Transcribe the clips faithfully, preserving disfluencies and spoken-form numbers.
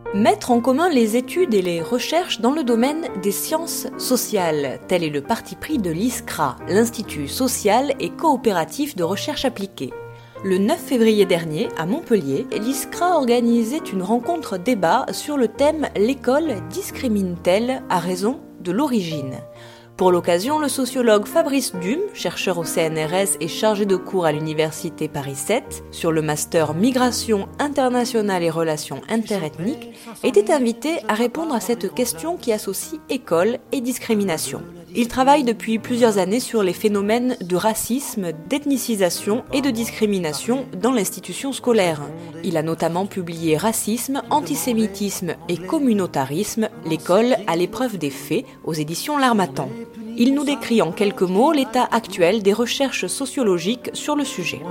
Mettre en commun les études et les recherches dans le domaine des sciences sociales, tel est le parti pris de l'ISCRA, l'Institut social et coopératif de recherche appliquée. Le neuf février dernier, à Montpellier, l'ISCRA organisait une rencontre débat sur le thème « L'école discrimine-t-elle à raison de l'origine ?» Pour l'occasion, le sociologue Fabrice Dume, chercheur au C N R S et chargé de cours à l'université Paris sept, sur le master Migration internationale et relations interethniques, était invité à répondre à cette question qui associe école et discrimination. Il travaille depuis plusieurs années sur les phénomènes de racisme, d'ethnicisation et de discrimination dans l'institution scolaire. Il a notamment publié Racisme, antisémitisme et communautarisme, l'école à l'épreuve des faits aux éditions L'Harmattan. Il nous décrit en quelques mots l'état actuel des recherches sociologiques sur le sujet.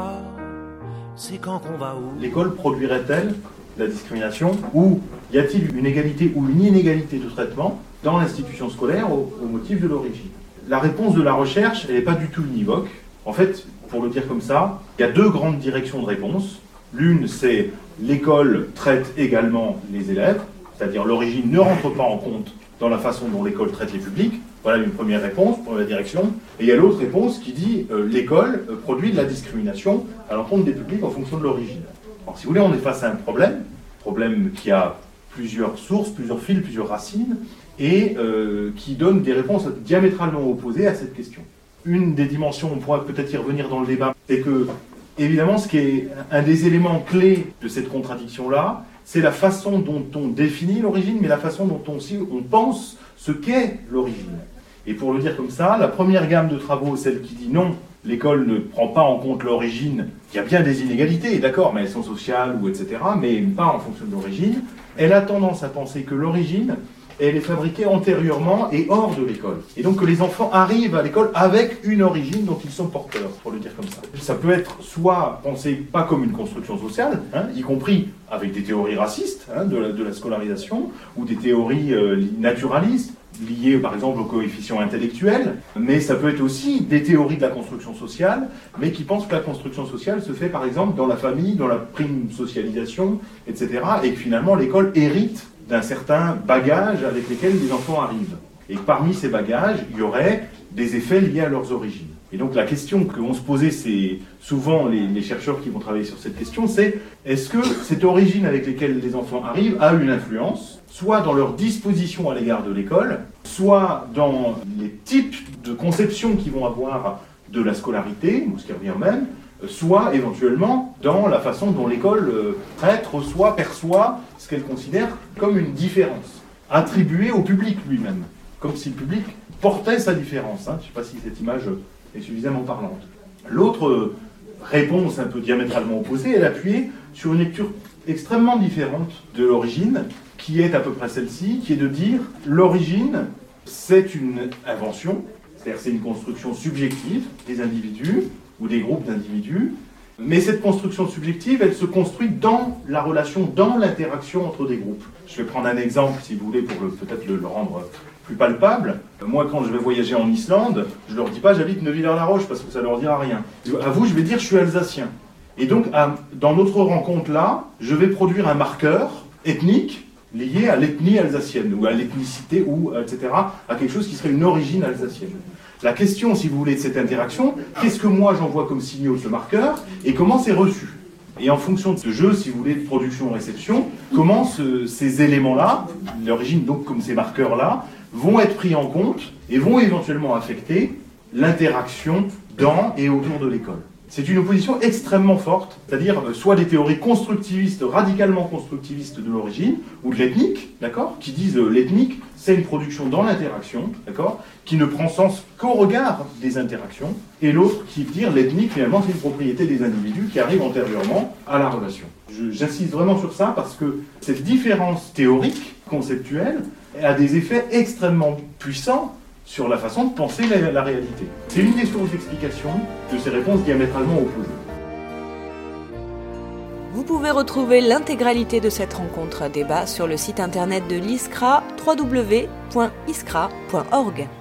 L'école produirait-elle la discrimination ou y a-t-il une égalité ou une inégalité de traitement dans l'institution scolaire au, au motif de l'origine? La réponse de la recherche, elle n'est pas du tout univoque. En fait, pour le dire comme ça, il y a deux grandes directions de réponse. L'une, c'est l'école traite également les élèves, c'est-à-dire l'origine ne rentre pas en compte dans la façon dont l'école traite les publics. Voilà une première réponse, première direction. Et il y a l'autre réponse qui dit euh, l'école euh, produit de la discrimination à l'encontre des publics en fonction de l'origine. Alors si vous voulez, on est face à un problème, problème qui a plusieurs sources, plusieurs fils, plusieurs racines, et euh, qui donne des réponses diamétralement opposées à cette question. Une des dimensions, on pourra peut-être y revenir dans le débat, c'est que, évidemment, ce qui est un des éléments clés de cette contradiction-là, c'est la façon dont on définit l'origine, mais la façon dont on, aussi, on pense ce qu'est l'origine. Et pour le dire comme ça, la première gamme de travaux, celle qui dit non, l'école ne prend pas en compte l'origine, il y a bien des inégalités, d'accord, mais elles sont sociales, ou et cetera, mais pas en fonction de l'origine, elle a tendance à penser que l'origine, elle est fabriquée antérieurement et hors de l'école. Et donc que les enfants arrivent à l'école avec une origine dont ils sont porteurs, pour le dire comme ça. Ça peut être soit pensé pas comme une construction sociale, hein, y compris avec des théories racistes hein, de, la, de la scolarisation, ou des théories euh, naturalistes, liées par exemple au coefficient intellectuel, mais ça peut être aussi des théories de la construction sociale, mais qui pensent que la construction sociale se fait par exemple dans la famille, dans la prime socialisation, et cetera, et que finalement l'école hérite d'un certain bagage avec lesquels les enfants arrivent. Et parmi ces bagages, il y aurait des effets liés à leurs origines. Et donc la question que vont se poser, c'est souvent les, les chercheurs qui vont travailler sur cette question, c'est est-ce que cette origine avec laquelle les enfants arrivent a une influence, soit dans leur disposition à l'égard de l'école, soit dans les types de conceptions qu'ils vont avoir de la scolarité, ou ce qui revient même, soit éventuellement dans la façon dont l'école traite, reçoit, perçoit ce qu'elle considère comme une différence, attribuée au public lui-même, comme si le public portait sa différence. Hein. Je ne sais pas si cette image est suffisamment parlante. L'autre réponse un peu diamétralement opposée, elle est appuyée sur une lecture extrêmement différente de l'origine, qui est à peu près celle-ci, qui est de dire l'origine, c'est une invention, c'est-à-dire c'est une construction subjective des individus, ou des groupes d'individus, mais cette construction subjective, elle se construit dans la relation, dans l'interaction entre des groupes. Je vais prendre un exemple, si vous voulez, pour le, peut-être le, le rendre plus palpable. Moi, quand je vais voyager en Islande, je ne leur dis pas j'habite Neuville-la-Roche, parce que ça ne leur dira rien. À vous, je vais dire je suis alsacien. Et donc, à, dans notre rencontre-là, je vais produire un marqueur ethnique lié à l'ethnie alsacienne, ou à l'ethnicité, ou et cetera, à quelque chose qui serait une origine alsacienne. La question, si vous voulez, de cette interaction, qu'est-ce que moi j'envoie comme signaux de ce marqueur et comment c'est reçu? Et en fonction de ce jeu, si vous voulez, de production-réception, comment ce, ces éléments-là, l'origine donc comme ces marqueurs-là, vont être pris en compte et vont éventuellement affecter l'interaction dans et autour de l'école. C'est une opposition extrêmement forte, c'est-à-dire soit des théories constructivistes, radicalement constructivistes de l'origine, ou de l'ethnique, d'accord, qui disent euh, l'ethnique, c'est une production dans l'interaction, d'accord, qui ne prend sens qu'au regard des interactions, et l'autre qui veut dire l'ethnique, finalement, c'est une propriété des individus qui arrive antérieurement à la relation. Je, j'insiste vraiment sur ça parce que cette différence théorique, conceptuelle, a des effets extrêmement puissants sur la façon de penser la, la réalité. C'est une des sources d'explication de ces réponses diamétralement opposées. Vous pouvez retrouver l'intégralité de cette rencontre à débat sur le site internet de l'ISCRA, w w w point iskra point org.